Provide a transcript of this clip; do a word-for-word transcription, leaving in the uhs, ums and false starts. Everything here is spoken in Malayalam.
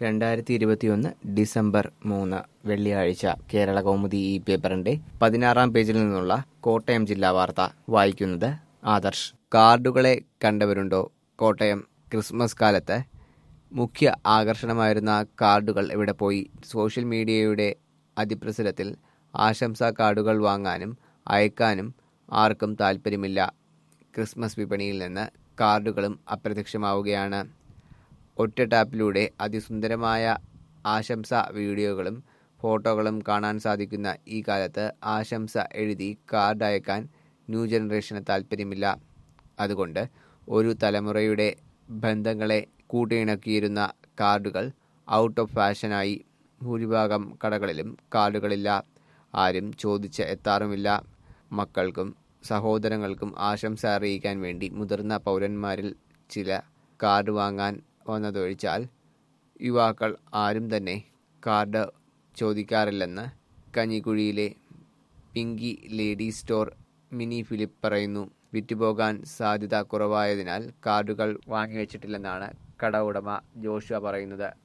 രണ്ടായിരത്തി ഇരുപത്തിയൊന്ന് ഡിസംബർ മൂന്ന് വെള്ളിയാഴ്ച കേരള കൗമുദി ഈ പേപ്പറിന്റെ പതിനാറാം പേജിൽ നിന്നുള്ള കോട്ടയം ജില്ലാ വാർത്ത വായിക്കുന്നത് ആദർശ്. കാർഡുകളെ കണ്ടവരുണ്ടോ? കോട്ടയം. ക്രിസ്മസ് കാലത്ത് മുഖ്യ ആകർഷണമായിരുന്ന കാർഡുകൾ എവിടെ പോയി? സോഷ്യൽ മീഡിയയുടെ അതിപ്രസരത്തിൽ ആശംസാ കാർഡുകൾ വാങ്ങാനും അയക്കാനും ആർക്കും താൽപ്പര്യമില്ല. ക്രിസ്മസ് വിപണിയിൽ നിന്ന് കാർഡുകളും അപ്രത്യക്ഷമാവുകയാണ്. ഒറ്റ ടാപ്പിലൂടെ അതിസുന്ദരമായ ആശംസാ വീഡിയോകളും ഫോട്ടോകളും കാണാൻ സാധിക്കുന്ന ഈ കാലത്ത് ആശംസ എഴുതി കാർഡ് അയക്കാൻ ന്യൂ ജനറേഷന് താൽപ്പര്യമില്ല. അതുകൊണ്ട് ഒരു തലമുറയുടെ ബന്ധങ്ങളെ കൂട്ടിയിണക്കിയിരുന്ന കാർഡുകൾ ഔട്ട് ഓഫ് ഫാഷനായി. ഭൂരിഭാഗം കടകളിലും കാർഡുകളില്ല. ആരും ചോദിച്ച് എത്താറുമില്ല. മക്കൾക്കും സഹോദരങ്ങൾക്കും ആശംസ അറിയിക്കാൻ വേണ്ടി മുതിർന്ന പൗരന്മാരിൽ ചില കാർഡ് വാങ്ങാൻ വന്നതൊഴിച്ചാൽ യുവാക്കൾ ആരും തന്നെ കാർഡ് ചോദിക്കാറില്ലെന്ന് കഞ്ഞിക്കുഴിയിലെ Pinky ladies store Mini Philip പറയുന്നു. വിറ്റുപോകാൻ സാധ്യത കുറവായതിനാൽ കാർഡുകൾ വാങ്ങിവെച്ചിട്ടില്ലെന്നാണ് കട ഉടമ ജോഷുവ പറയുന്നത്.